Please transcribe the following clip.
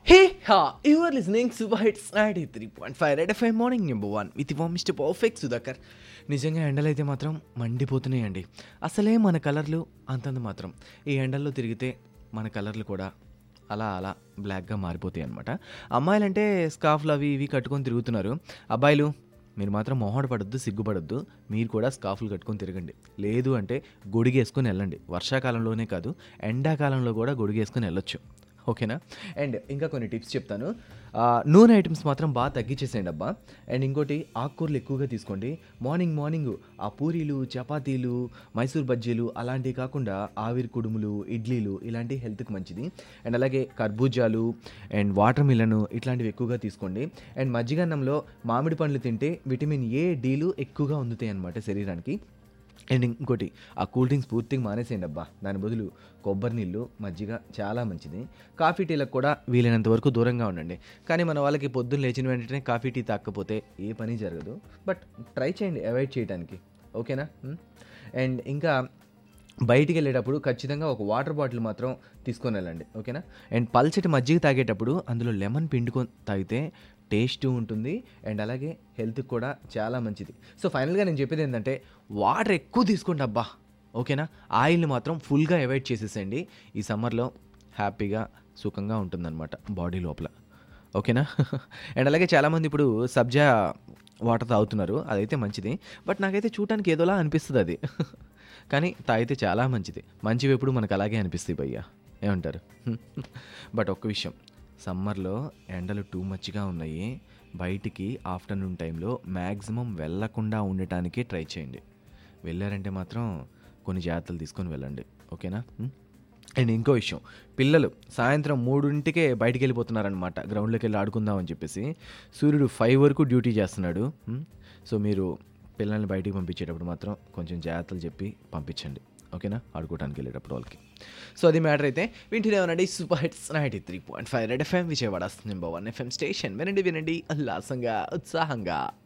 Hey, ha! You are listening to Hits 93.5 Red FM morning number 1 with your mister perfect Sudhakar. నిజంగా ఎండలైతే మాత్రం మండిపోతున్నాయండి. అసలే మన కలర్లు అంతంత మాత్రం. ఈ ఎండల్లో తిరిగితే మన కలర్లు కూడా అలా అలా బ్లాక్‌గా మారిపోతాయి అన్నమాట. అమ్మాయిలంటే స్కార్ఫ్‌లు అవి ఇవి కట్టుకొని తిరుగుతున్నారు. అబ్బాయిలు మీరు మాత్రం మొహాట పడొద్దు, సిగ్గుపడొద్దు. మీరు కూడా స్కార్ఫ్‌లు కట్టుకొని తిరగండి. లేదు అంటే గొడుగేసుకొని వెళ్ళండి. వర్షాకాలంలోనే కాదు, ఎండాకాలంలో కూడా గొడుగేసుకొని వెళ్ళొచ్చు. ఓకేనా? అండ్ ఇంకా కొన్ని టిప్స్ చెప్తాను. నూనె ఐటమ్స్ మాత్రం బాగా తగ్గించేసేయండి అబ్బా. అండ్ ఇంకోటి, ఆకుకూరలు ఎక్కువగా తీసుకోండి. మార్నింగ్ ఆ పూరీలు, చపాతీలు, మైసూర్ బజ్జీలు అలాంటివి కాకుండా ఆవిరి కుడుములు, ఇడ్లీలు ఇలాంటివి హెల్త్కి మంచిది. అండ్ అలాగే కర్బూజాలు అండ్ వాటర్ మిలను ఇట్లాంటివి ఎక్కువగా తీసుకోండి. అండ్ మజ్జిగన్నంలో మామిడి పండ్లు తింటే విటమిన్ ఏ, డీలు ఎక్కువగా అందుతాయి అన్నమాట శరీరానికి. అండ్ ఇంకోటి, ఆ కూల్ డ్రింక్స్ పూర్తిగా మానేసేయండి అబ్బా. దాని బదులు కొబ్బరి నీళ్ళు, మజ్జిగ చాలా మంచిది. కాఫీ టీలకు కూడా వీలైనంత వరకు దూరంగా ఉండండి. కానీ మన వాళ్ళకి పొద్దున్న లేచిన వెంటనే కాఫీ టీ తాకపోతే ఏ పని జరగదు. బట్ ట్రై చేయండి అవాయిడ్ చేయడానికి. ఓకేనా? అండ్ ఇంకా బయటికి వెళ్ళేటప్పుడు ఖచ్చితంగా ఒక వాటర్ బాటిల్ మాత్రం తీసుకొని వెళ్ళండి. ఓకేనా? అండ్ పల్చటి మజ్జిగ తాగేటప్పుడు అందులో లెమన్ పిండుకొని తాగితే టేస్ట్ ఉంటుంది. అండ్ అలాగే హెల్త్కి కూడా చాలా మంచిది. సో ఫైనల్గా నేను చెప్పేది ఏంటంటే, వాటర్ ఎక్కువ తీసుకోండి అబ్బా. ఓకేనా? ఆయిల్ని మాత్రం ఫుల్గా అవాయిడ్ చేసేసేయండి. ఈ సమ్మర్లో హ్యాపీగా సుఖంగా ఉంటుందన్నమాట బాడీ లోపల. ఓకేనా? అండ్ అలాగే చాలామంది ఇప్పుడు సబ్జా వాటర్ తాగుతున్నారు. అదైతే మంచిది. బట్ నాకైతే చూడటానికి ఏదోలా అనిపిస్తుంది అది. కానీ తాగితే చాలా మంచిది. మంచివి ఎప్పుడు మనకు అలాగే అనిపిస్తాయి భయ్యా. ఏమంటారు? బట్ ఒక్క విషయం, సమ్మర్లో ఎండలు టూ మచ్గా ఉన్నాయి. బయటికి ఆఫ్టర్నూన్ టైంలో మ్యాక్సిమం వెళ్ళకుండా ఉండటానికి ట్రై చేయండి. వెళ్ళారంటే మాత్రం కొన్ని జాగ్రత్తలు తీసుకొని వెళ్ళండి. ఓకేనా? అండ్ ఇంకో విషయం, పిల్లలు సాయంత్రం 3కే బయటికి వెళ్ళిపోతున్నారనమాట, గ్రౌండ్లోకి వెళ్ళి ఆడుకుందాం అని చెప్పేసి. సూర్యుడు 5 వరకు డ్యూటీ చేస్తున్నాడు. సో మీరు పిల్లల్ని బయటికి పంపించేటప్పుడు మాత్రం కొంచెం జాగ్రత్తలు చెప్పి పంపించండి. ఓకేనా? ఆడుకోవడానికి వెళ్ళేటప్పుడు వాళ్ళకి. సో అది మ్యాటర్ అయితే. వింటూనే ఉండండి super hits 93.5 red FM, Vijayawada number 1 FM station. వినండి ఉల్లాసంగా, ఉత్సాహంగా.